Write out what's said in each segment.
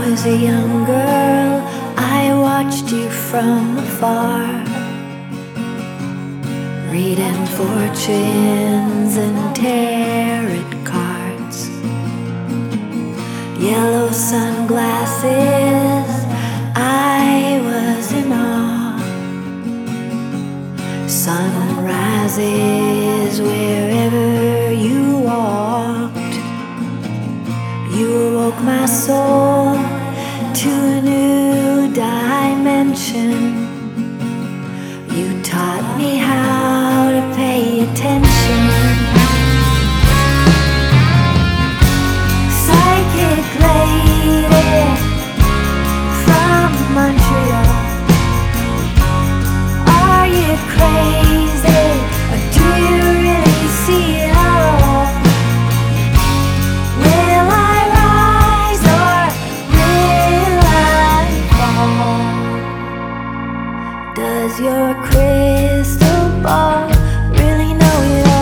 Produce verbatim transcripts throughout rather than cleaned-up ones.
was a young girl, I watched you from afar, reading fortunes and tarot cards. Yellow sunglasses, I was in awe. Sunrises wherever you walked. You awoke my soul to a new dimension. You taught me how to pay attention. Psychic lady from Montreal, are you crazy or do you really see it all? Will I rise or will I fall? Does your crystal ball really know it all?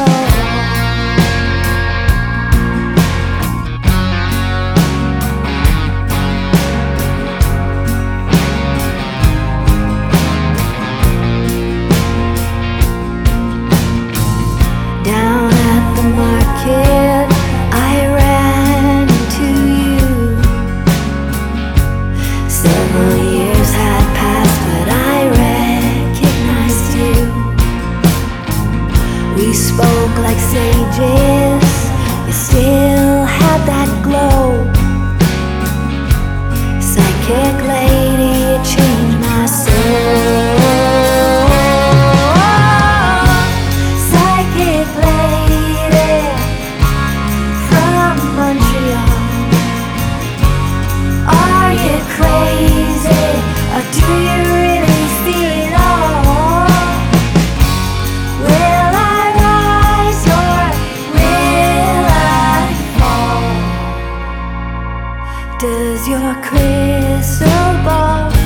Down at the market, I ran into you. Several years had passed, but I recognized you. We spoke like sages, you still had that glow. Psychic lady, you changed my soul. Psychic lady from Montreal, are you crazy or do you really feel it all? Will I rise or will I fall? Does your crystal ball